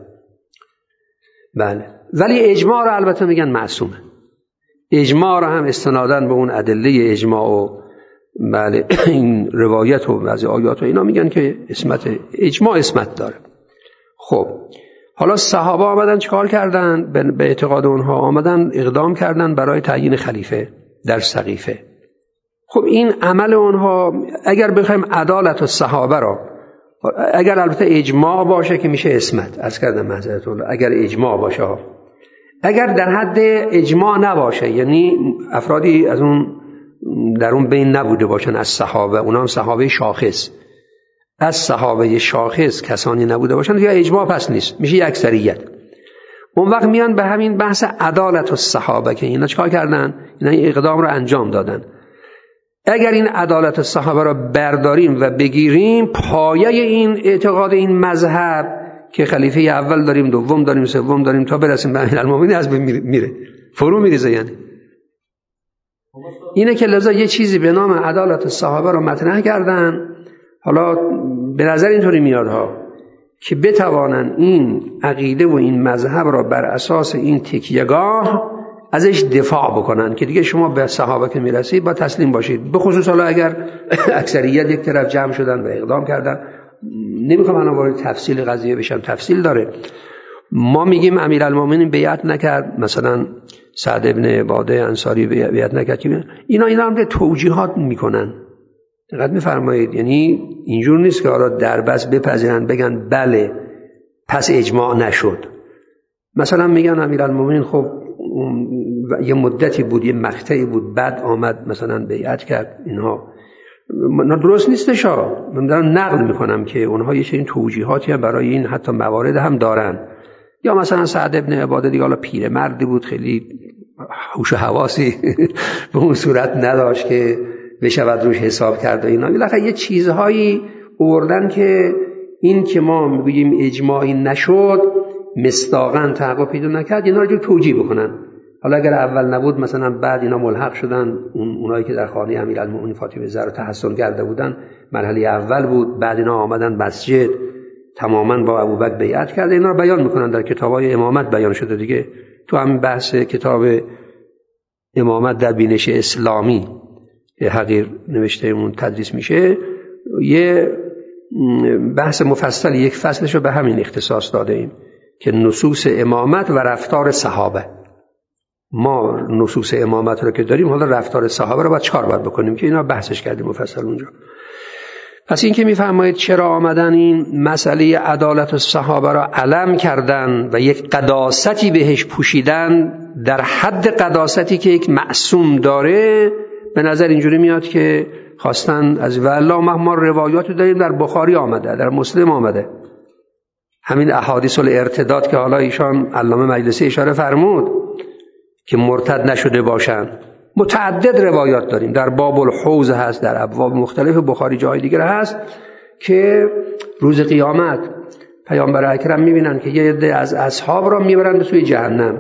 S1: بله، ولی اجماع را البته میگن معصومه. اجماع را هم استنادن به اون ادله اجماع و بله این روایت و بعضی آیات و اینا میگن که اجماع عصمت داره. خب حالا صحابه آمدن چیکار کردن؟ به اعتقاد اونها آمدن اقدام کردن برای تعیین خلیفه در سقیفه. خب این عمل اونها، اگر بخوایم عدالت و صحابه را، اگر البته اجماع باشه که میشه عصمت، عرض کردم معذرت الله، اگر اجماع باشه، اگر در حد اجماع نباشه، یعنی افرادی از اون در اون بین نبوده باشن از صحابه، اونا هم صحابه شاخص، از صحابه شاخص کسانی نبوده باشن، یا اجماع پس نیست، میشه یک اکثریت. اون وقت میان به همین بحث عدالت الصحابه که اینا چیکار کردن؟ اینا این اقدام رو انجام دادن. اگر این عدالت الصحابه رو برداریم و بگیریم، پایه این اعتقاد این مذهب که خلیفه اول داریم، دوم داریم، سوم داریم، تا برسیم به امیرالمومنین از میره، فرو میریزه. یعنی اینه که لذا یه چیزی به نام عدالت الصحابه رو مطرح کردن. حالا به نظر اینطوری میاد که بتوانن این عقیده و این مذهب را بر اساس این تکیهگاه ازش دفاع بکنن که دیگه شما به صحابه که میرسید با تسلیم باشید. به خصوص حالا اگر اکثریت یک طرف جمع شدن و اقدام کردن. نمیخوام الان وارد تفصیل قضیه بشم، تفصیل داره. ما میگیم امیرالمومنین بیعت نکرد، مثلا سعد ابن عباده انصاری بیعت نکرد، که اینا هم توجیهات میکنن. دقت میفرمایید؟ یعنی اینجور نیست که حالا دربست بپذیرن بگن بله پس اجماع نشد. مثلا میگن امیرالمومنین خب یه مدتی بود، یه مقطعی بود، بعد آمد مثلا بیعت کرد. اینها درست نیستش. من دارم نقل میکنم که اونها یه چنین توجیهاتی هم برای این حتی موارد هم دارن. یا مثلا سعد ابن عباده دیگه حالا پیرمردی بود، خیلی هوش و حواسی به اون صورت نداشت که بشود روش حساب کرد و اینا. بالاخره یه چیزهایی آوردن که این که ما میگیم اجماعی نشد مصداقاً تحقق پیدا نکرد، اینا رو جو توجیه بکنن. حالا اگر اول نبود مثلا بعد اینا ملحق شدن، اونایی که در خانه امیرالمومنین فاطمه زهرا تحصل کرده بودن مرحله اول بود، بعد اینا آمدن مسجد تماما با ابوبکر بیعت کرده. اینا رو بیان میکنن در کتابای امامت بیان شده دیگه. تو همین بحث کتاب امامت در بینش اسلامی حقیر نوشته اون تدریس میشه، یه بحث مفصل یک فصلش رو به همین اختصاص داده ایم که نصوص امامت و رفتار صحابه. ما نصوص امامت رو که داریم، حالا رفتار صحابه رو باید چکار باید بکنیم که اینا بحثش کردیم مفصل اونجا. پس این که میفرمایید چرا آمدن این مسئله عدالت صحابه را علم کردن و یک قداستی بهش پوشیدن در حد قداستی که یک معصوم داره، به نظر اینجوری میاد که خواستن از والله ما روایات داریم در بخاری آمده، در مسلم آمده، همین احادیث الارتداد که حالا ایشان علامه مجلسی اشاره فرمود که مرتد نشده باشند. متعدد روایات داریم، در باب الحوض هست، در ابواب مختلف بخاری جای دیگر هست که روز قیامت پیامبر اکرم میبینن که یه عده از اصحاب را میبرن به سوی جهنم.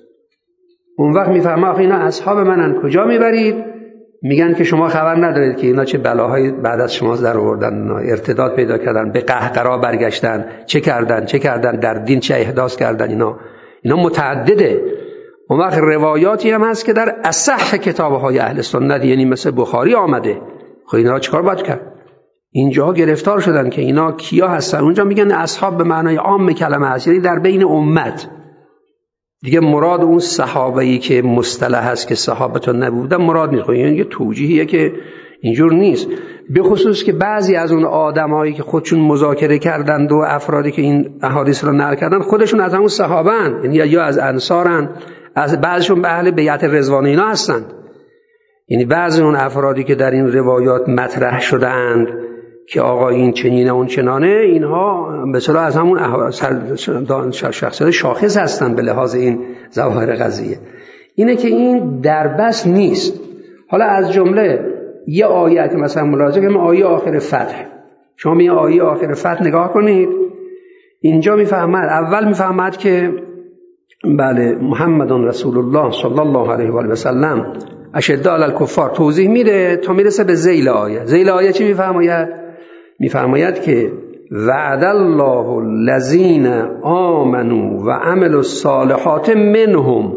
S1: اون وقت میفهمه آخه اینا اصحاب منن، کجا میبرید؟ میگن که شما خبر ندارید که اینا چه بلاهای بعد از شما در آوردن، ارتداد پیدا کردن، به قهقرا برگشتن، چه کردن در دین چه احداث کردن. اینا متعدده. اون وقت روایاتی هم هست که در اصح کتاب‌های اهل سنت، یعنی مثل بخاری آمده. خب اینا چیکار باید کرد؟ اینجا گرفتار شدن که اینا کیا هستن. اونجا میگن اصحاب به معنای عام کلمه هست، یعنی در بین امت. دیگه مراد اون صحابه‌ای که مصطلح هست که صحابتون نبودن مراد نیست. یعنی یه توجیهیه که اینجور نیست. به خصوص که بعضی از اون آدمایی که خودشون مذاکره کردند و افرادی که این احادیث رو نقل کردن خودشون از همون صحابه‌اند، یعنی یا از انصارن، از بعضشون به اهل بیعت رضوان اینا هستند. یعنی بعضی اون افرادی که در این روایات مطرح شدند که آقا این چنینه اون چنانه، اینها به اصطلاح از همون شخصیت شاخص هستند به لحاظ این ظواهر قضیه. اینه که این دربست نیست. حالا از جمله یه آیه که مثلا ملاحظه کنیم، آیه آخر فتح. شما می آیه آخر فتح نگاه کنید، اینجا میفهمد، اول میفهمد که بله محمد رسول الله صلی الله علیه و آله و سلم اشداء علی الکفار، توضیح میده تا میرسه به ذیل آیه. ذیل آیه چی میفرماید؟ میفرماید که وعد الله الذین آمنوا و عملوا الصالحات منهم.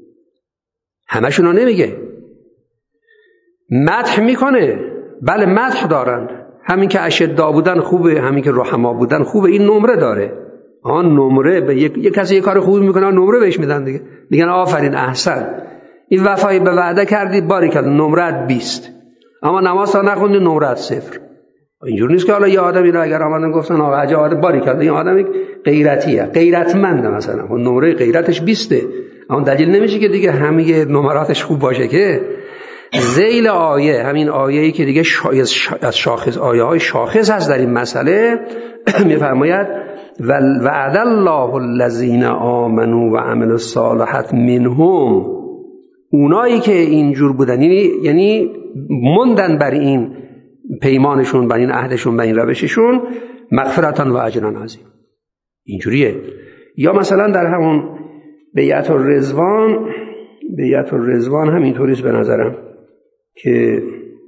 S1: همشون رو نمیگه، مدح میکنه. بله مدح دارند، همین که اشداء بودن خوبه، همین که رحما بودن خوبه، این نمره داره. آن نمره به یک کسی یک کار خوبی میکنه نمره بهش میدن دیگه، میگن آفرین احسن، این وفایی به وعده کردی باریکلا نمرت 20، اما نماز تا نخوندی نمرت 0. اینجور نیست که حالا یه آدمی رو اگر آمدن گفتن آقا عجب آدم باریکلا این آدم غیرتیه، غیرتمنده، مثلا اون نمره غیرتش 20، اما دلیل نمیشه که دیگه همه نمراتش خوب باشه. که ذیل آیه، همین آیه‌ای که دیگه از شاخص آیه‌های شاخص هست در این مسئله، میفرماید وعد الله الذین آمنوا و عملوا الصالحات منهم، اونایی که اینجور بودن، یعنی موندن بر این پیمانشون، بر این عهدشون، بر این روششون، مغفرتاً و اجرا عظیم. اینجوریه. یا مثلا در همون بیعت الرضوان همینطوریست به نظرم که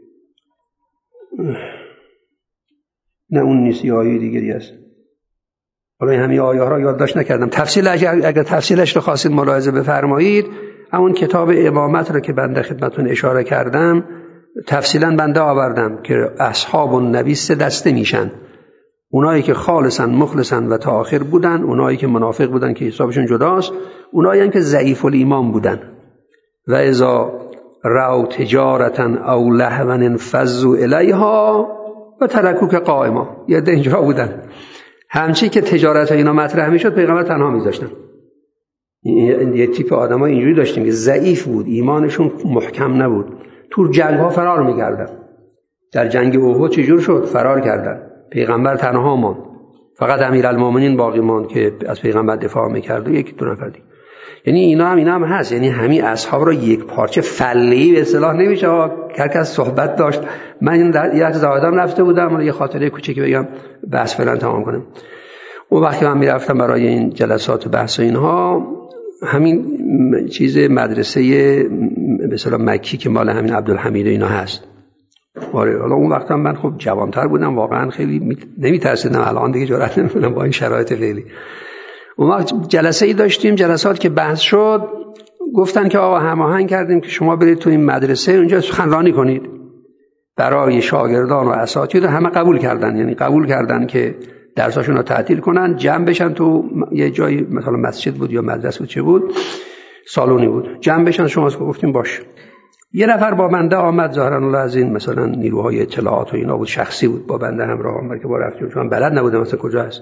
S1: نه اون نیست، یه آیه دیگری است. حالا همین آیه ها را یادداشت نکردم. اگر تفصیلش رو خواستید ملاحظه بفرمایید، همون کتاب امامت رو که بنده خدمتون اشاره کردم تفصیلا بنده آوردم که اصحاب النبی 3 دسته میشن: اونایی که خالصا مخلصا و تا آخر بودن، اونایی که منافق بودن که حسابشون جداست، اونایی هم که ضعیف الایمان بودن. و اذا رأوا تجارتا او لهوا انفضوا الیها و ترکوک قائما. یه اینجا بودن، همچی که تجارت ها اینا مطرح میشد پیغمبر تنها میذاشتن. یه تیپ آدمای اینجوری داشتیم که ضعیف بود، ایمانشون محکم نبود، تو جنگ ها فرار میکردن. در جنگ احد چجور شد؟ فرار کردن، پیغمبر تنها ماند، فقط امیرالمومنین باقی ماند که از پیغمبر دفاع میکرد و 1-2 نفر دیگه. یعنی اینا هم هست. یعنی همین اصحاب را یک پارچه فله‌ای به اصطلاح نمیشه، هر کس صحبت داشت. من یه زاهدان رفته بودم، یه خاطره کوچیکی بگم بحث فعلا تمام کنم. اون وقتی من میرفتم برای این جلسات بحث و اینها، همین چیز مدرسه به اصطلاح مکی که مال همین عبدالحمید اینا هست. آره، حالا اون وقتا من خب جوانتر بودم، واقعا خیلی نمیترسیدم. الان دیگه جرئت نمیکنم با این شرایط فعلی. اون وقت جلسه ای داشتیم، جلسات که بحث شد گفتن که آقا هماهنگ کردیم که شما برید تو این مدرسه اونجا سخنرانی کنید برای شاگردان و اساتید. همه قبول کردن، یعنی قبول کردن که درساشون رو تعطیل کنن، جمع بشن تو یه جایی، مثلا مسجد بود یا مدرسه بود، چه بود، سالونی بود، جمع بشن. شما گفتیم باشه. یه نفر با بنده آمد، ظاهرا الله از این مثلا نیروهای اطلاعات و اینا بود، شخصی بود، با بنده همراه آمد که با رفتیم، چون بلد نبودم مثلا کجا هست.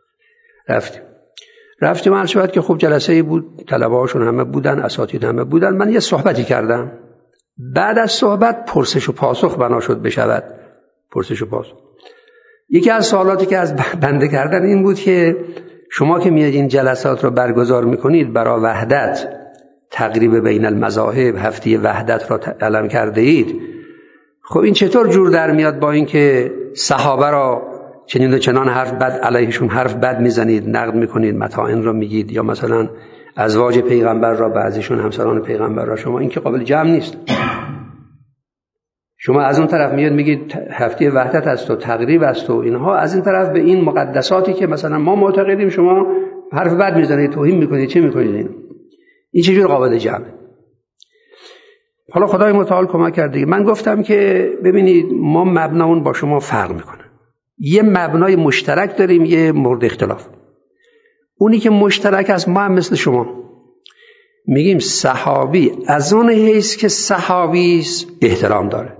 S1: رفتیم عرض شد که خب جلسه ای بود، طلبه هاشون همه بودن، اساتید همه بودن. من یه صحبتی کردم. بعد از صحبت پرسش و پاسخ بنا شد بشود. پرسش و پاسخ. یکی از سوالاتی که از بنده کردن این بود که شما که میاد این جلسات رو برگزار میکنید برای وحدت، تقریب بین المذاهب، هفته وحدت را علم کرده اید، خب این چطور جور در میاد با اینکه صحابه را چنین و چنان حرف بد علیهشون حرف بد میزنید، نقد میکنید، متاعن را میگید، یا مثلا ازواج پیغمبر را، بعضیشون همسران پیغمبر را، شما این که قابل جمع نیست. شما از اون طرف میاد میگید هفته وحدت است و تقریب است و اینها، از این طرف به این مقدساتی که مثلا ما معتقدیم شما حرف بد میزنید، توهین میکنید، چه میکنید؟ این چجور قابل جمعه؟ حالا خدای متعال کمک کرده. من گفتم که ببینید ما مبنامون با شما فرق میکنه. یه مبنای مشترک داریم، یه مورد اختلاف. اونی که مشترک است، ما هم مثل شما میگیم صحابی از اون حیث که صحابی احترام داره،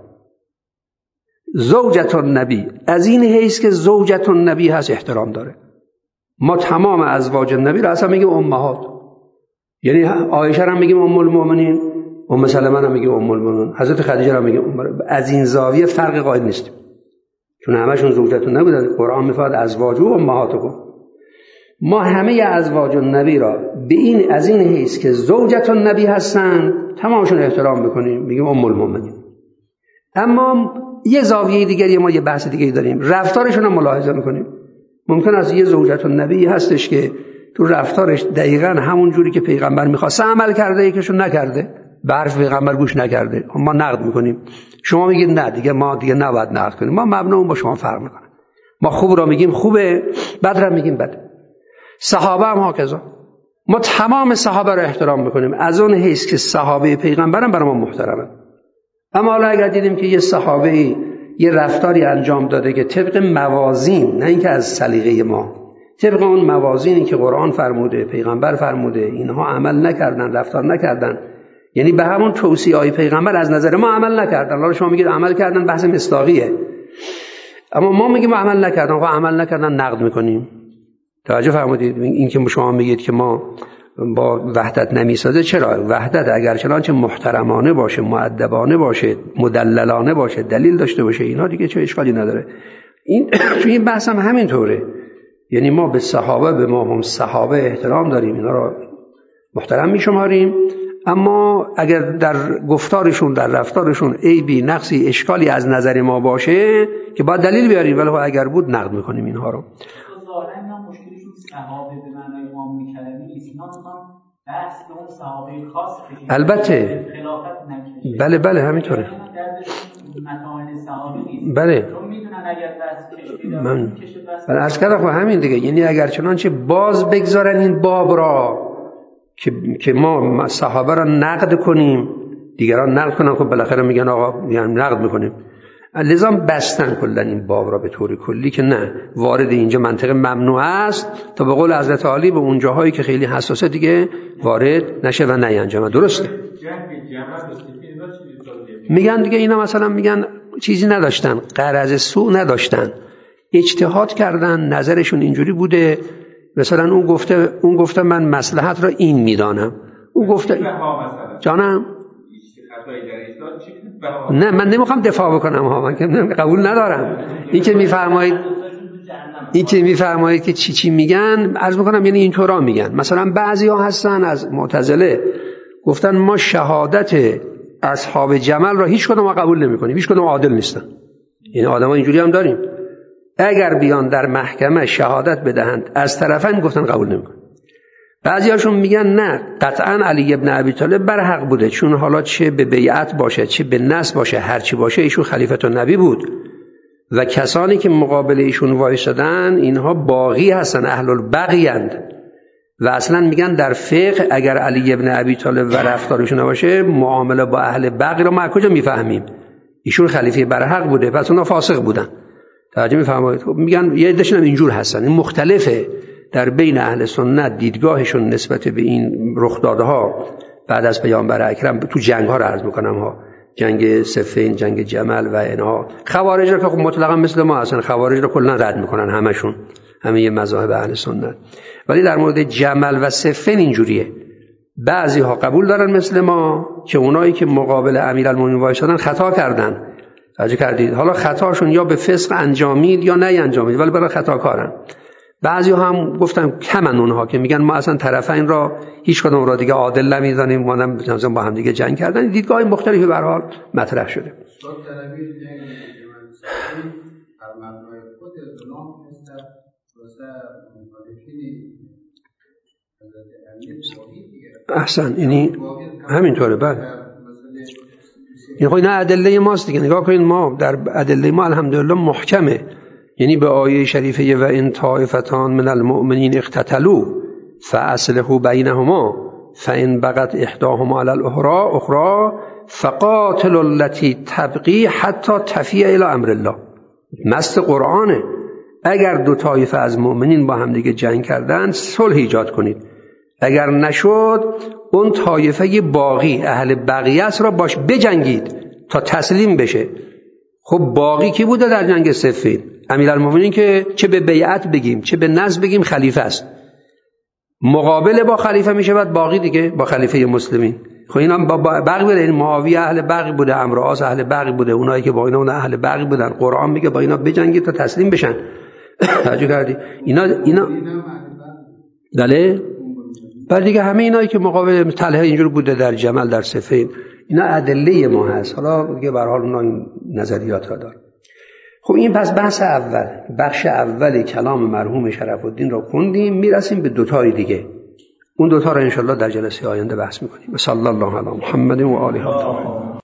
S1: زوجة النبی از این حیث که زوجة النبی هست احترام داره. ما تمام ازواج نبی را اصلا میگیم امهات، یعنی عایشه را میگیم ام المؤمنین، ام سلمه را میگیم ام المؤمنین، حضرت خدیجه را میگیم ام. از این زاویه فرق قائل نیستیم، چون همشون زوجتون نبودن. قرآن میفرماید ازواج و امهاتکم. ما همه ازواج النبی را به این از این حیث که زوجت النبی هستن تمامشون احترام بکنیم، میگیم ام المؤمنین. اما یه زاویه دیگری، ما یه بحث دیگری داریم، رفتارشون هم ملاحظه میکنیم. ممکن است یه زوجت النبی هستش که تو رفتارش دقیقاً همون جوری که پیغمبر میخواسته عمل کرده، یکیشون نکرده، به حرف پیغمبر گوش نکرده، ما نقد میکنیم. شما میگید نه دیگه، ما دیگه نباید نقد کنیم. ما مبنامون با شما فرق میکنه. ما خوب را میگیم خوبه، بد را میگیم بده. صحابه هم هاکذا، ما تمام صحابه را احترام میکنیم از اون حیث که صحابه پیغمبرم برای ما محترمه. اما حالا اگر دیدیم که یه صحابه یه رفتاری انجام داده که طبق موازین، نه اینکه از سلیقه ما، طبق اون موازینی که قرآن فرموده، پیغمبر فرموده، اینها عمل نکردن، رفتار نکردن، یعنی به همون توصیه‌های پیغمبر از نظر ما عمل نکردن. حالا شما میگید عمل کردن، بحث مصداقیه، اما ما میگیم عمل نکردن. خب عمل نکردن نقد میکنیم. توجه فرمودید؟ این که شما میگید که ما با وحدت نمیسازه، چرا؟ وحدت اگر چنانچه محترمانه باشه، مؤدبانه باشه، مدللانه باشه، دلیل داشته باشه، اینها دیگه چه اشکالی نداره. این توی این بحث هم همینطوره. یعنی ما به صحابه، به ما هم صحابه احترام داریم، اینا رو محترم میشماریم، اما اگر در گفتارشون، در رفتارشون عیبی، نقصی، اشکالی از نظر ما باشه که باید دلیل بیاریم، ولی اگر بود نقد میکنیم اینها رو.
S2: ظاهرا مشکلشون صحابه به معنای امام کلمی نیست، اینا میخوان بحث به اون صحابه خاص کشید.
S1: البته
S2: خلافت نکشید.
S1: بله همینطوره.
S2: متاعن صحابه نیست.
S1: بله.
S2: چون میدونن اگر بحث کشید
S1: من عرض کردم همین دیگه، یعنی اگر چنانچه باز بگذارن این باب را که ما صحابه را نقد کنیم، دیگران نقد کنن، خب بالاخره میگن آقا میگن نقد میکنیم. لذا بستن کلا این باب را به طور کلی که نه، وارد اینجا منطقه ممنوع است تا به قول حضرت علی به اون جاهایی که خیلی حساسه دیگه وارد نشه و نینجامه. درسته؟ میگن دیگه اینا مثلا میگن چیزی نداشتن، غرض سوء نداشتن، اجتهاد کردن، نظرشون اینجوری بوده. مثلا اون گفته من مصلحت را این میدانم، اون گفته جانم نه من نمیخوام دفاع بکنم ها، من که قبول ندارم این که میفرمایید این که میفرمایید که چی میگن، عرض میکنم یعنی اینطورا میگن. مثلا بعضی ها هستن از معتزله گفتن ما شهادت اصحاب جمل را هیچ کدوم قبول نمیکنیم، هیچ کدوم عادل نیستن. این آدما اینجوری هم داریم، اگر بیان در محکمه شهادت بدهند از طرفین گفتن قبول نمیکنیم. بعضی هاشون میگن نه، قطعا علی ابن ابی طالب بر حق بوده، چون حالا چه به بیعت باشه چه به نص باشه هر چی باشه ایشون خلیفه النبی بود و کسانی که مقابل ایشون وایسادن اینها باقی هستن، اهل البغی اند. و اصلا میگن در فقه اگر علی ابن ابی طالب و رفتارشون نباشه معامله با اهل بغی رو ما کجا میفهمیم؟ ایشون خلیفه برحق بوده پس اونا فاسق بودن. توجه میفرمایید؟ میگن یه عده‌شون اینجور هستن. این مختلفه در بین اهل سنت دیدگاهشون نسبت به این رخدادها بعد از پیامبر اکرم تو جنگ ها رو عرض میکنم ها، جنگ صفین، جنگ جمل و اینها. خوارج رو که مطلقا مثل ما هستن، خوارج رو کلا رد میکنن همشون، همه مذاهب اهل سنت. ولی در مورد جمل و صفین اینجوریه، بعضی ها قبول دارن مثل ما که اونایی که مقابل امیرالمومنین وایسادن خطا کردن. توجه کردید؟ حالا خطاشون یا به فسق انجامید یا نه انجامید، ولی برای خطا کارن. بعضی ها هم گفتن کمن اونها که میگن ما اصلا طرفین را هیچ کدوم را دیگه عادل نمیدونیم، ما هم با هم دیگه جنگ کردن. دیدگاه مختلفی به هر حال مطرح شده. احسن، یعنی همینطوره. بعد اینا ادله ماست دیگه. نگاه کنید ما در ادله ما الحمدلله محکمه، یعنی به آیه شریفه و ان طائفتان من المؤمنین اقتتلوا فاصلحوا بینهما فان بغت احداهما علی الاخرى فقاتلوا التي تبغي حتی تفیء الی امر الله. مست قرآنه. اگر دو طایفه از مؤمنین با هم دیگه جنگ کردن صلح ایجاد کنید، اگر نشد اون طایفه باقی اهل بقیت را باش بجنگید تا تسلیم بشه. خب باقی کی بوده در جنگ صفین؟ امیرالمومنین که چه به بیعت بگیم چه به نصب بگیم خلیفه است. مقابل با خلیفه میشه بعد باقی دیگه با خلیفه مسلمین. خب اینا با بقی بوده، این معاویه اهل بقی بوده، عمرو عاص اهل بقی بوده، اونایی که با اینا اون اهل بقی بودن. قرآن میگه با اینا بجنگید تا تسلیم بشن. توجه کردی؟ اینا بله بعد دیگه همه اینایی که مقابل طلحه اینجور بوده در جمل در صفین، اینا ادله ما هست. حالا دیگه به هر حال اونا این نظریات را داره. خب این پس بخش اول کلام مرحوم شرف الدین را خوندیم. میرسیم به دوتای دیگه. اون دوتا را انشالله در جلسه آینده بحث میکنیم. صلی الله علی محمد و آله الطاهرین.